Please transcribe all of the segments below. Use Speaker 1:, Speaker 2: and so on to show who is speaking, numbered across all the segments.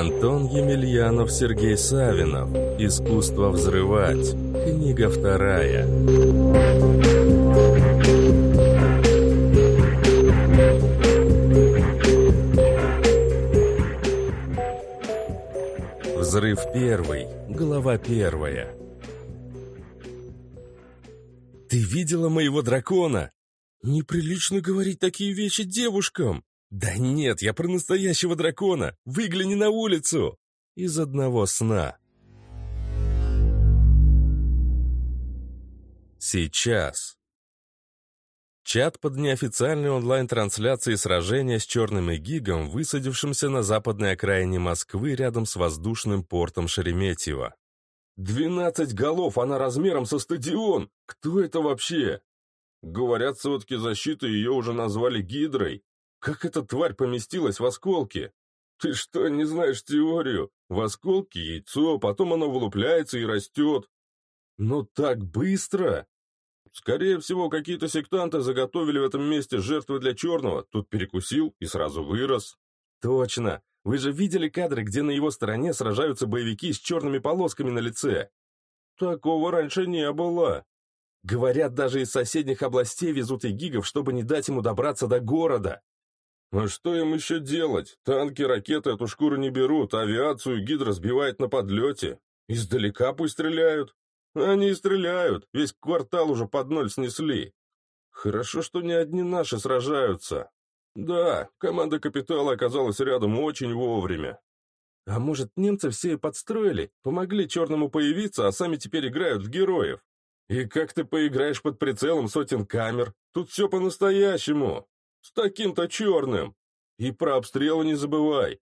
Speaker 1: Антон Емельянов, Сергей Савинов. «Искусство взрывать». Книга 2. Взрыв 1. Глава 1. «Ты видела моего дракона?» «Неприлично говорить такие вещи девушкам!» «Да нет, я про настоящего дракона! Выгляни на улицу!» Из одного сна. Сейчас. Чат под неофициальной онлайн-трансляцией сражения с черным эгигом, высадившимся на западной окраине Москвы рядом с воздушным портом Шереметьево. 12 голов, она размером со стадион! Кто это вообще? Говорят, сводки защиты ее уже назвали Гидрой. Как эта тварь поместилась в осколки? Ты что, не знаешь теорию? В осколке яйцо, потом оно вылупляется и растет. Но так быстро? Скорее всего, какие-то сектанты заготовили в этом месте жертвы для черного, тут перекусил и сразу вырос. Точно. Вы же видели кадры, где на его стороне сражаются боевики с черными полосками на лице? Такого раньше не было. Говорят, даже из соседних областей везут эгигов, чтобы не дать ему добраться до города. А что им еще делать? Танки, ракеты эту шкуру не берут, авиацию Гидра сбивает на подлете. Издалека пусть стреляют. Они и стреляют, весь квартал уже под ноль снесли. Хорошо, что не одни наши сражаются. Да, команда Капитала оказалась рядом очень вовремя. А может, немцы все и подстроили, помогли черному появиться, а сами теперь играют в героев? И как ты поиграешь под прицелом сотен камер? Тут все по-настоящему. С таким-то черным. И про обстрелы не забывай.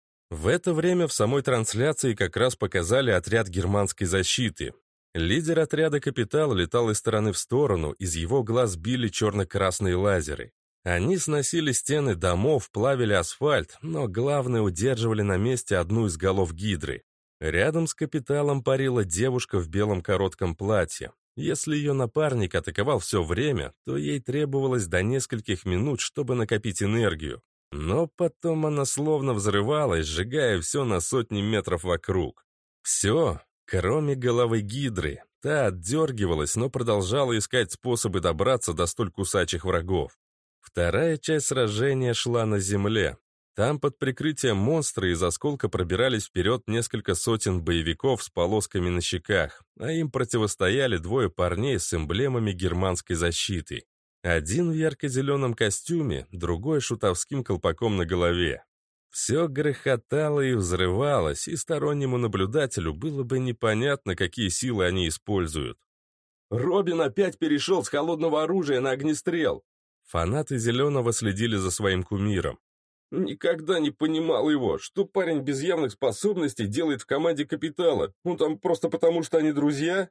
Speaker 1: В это время в самой трансляции как раз показали отряд германской защиты. Лидер отряда «Капитал» летал из стороны в сторону, из его глаз били черно-красные лазеры. Они сносили стены домов, плавили асфальт, но главное, удерживали на месте одну из голов Гидры. Рядом с «Капиталом» парила девушка в белом коротком платье. Если ее напарник атаковал все время, то ей требовалось до нескольких минут, чтобы накопить энергию. Но потом она словно взрывалась, сжигая все на сотни метров вокруг. Все, кроме головы Гидры. Та отдергивалась, но продолжала искать способы добраться до столь кусачих врагов. Вторая часть сражения шла на земле. Там под прикрытием монстра из осколка пробирались вперед несколько сотен боевиков с полосками на щеках, а им противостояли двое парней с эмблемами германской защиты. Один в ярко-зеленом костюме, другой шутовским колпаком на голове. Все грохотало и взрывалось, и стороннему наблюдателю было бы непонятно, какие силы они используют. «Робин опять перешел с холодного оружия на огнестрел!» Фанаты «Зеленого» следили за своим кумиром. Никогда не понимал его, что парень без явных способностей делает в команде Капитала. Он там просто потому, что они друзья?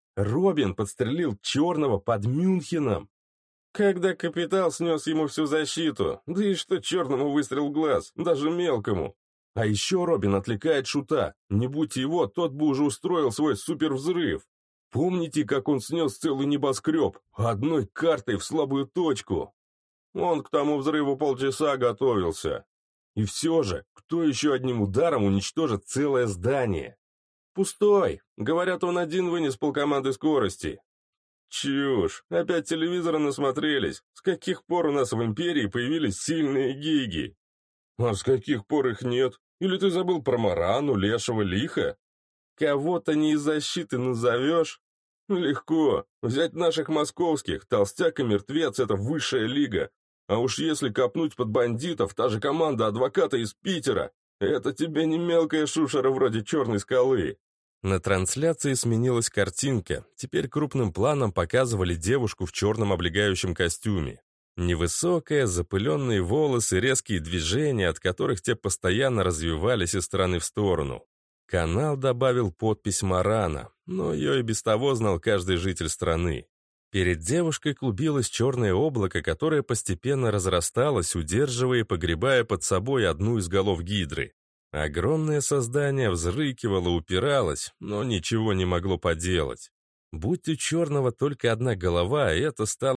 Speaker 1: Робин подстрелил черного под Мюнхеном. Когда Капитал снес ему всю защиту, да и что черному выстрел в глаз, даже мелкому. А еще Робин отвлекает шута. Не будь его, тот бы уже устроил свой супервзрыв. Помните, как он снес целый небоскреб одной картой в слабую точку? Он к тому взрыву полчаса готовился. И все же, кто еще одним ударом уничтожит целое здание? Пустой. Говорят, он один вынес полкоманды скорости. Чушь. Опять телевизора насмотрелись. С каких пор у нас в империи появились сильные гиги? А с каких пор их нет? Или ты забыл про Марану, Лешего, Лиха? Кого-то не из защиты назовешь? Легко. Взять наших московских, толстяк и мертвец — это высшая лига. А уж если копнуть под бандитов, та же команда адвоката из Питера, это тебе не мелкая шушера вроде «Черной скалы». На трансляции сменилась картинка. Теперь крупным планом показывали девушку в черном облегающем костюме. Невысокая, запыленные волосы, резкие движения, от которых те постоянно развивались из стороны в сторону. Канал добавил подпись «Марана», но ее и без того знал каждый житель страны. Перед девушкой клубилось черное облако, которое постепенно разрасталось, удерживая и погребая под собой одну из голов Гидры. Огромное создание взрыкивало, упиралось, но ничего не могло поделать. Будь у черного только одна голова, это стало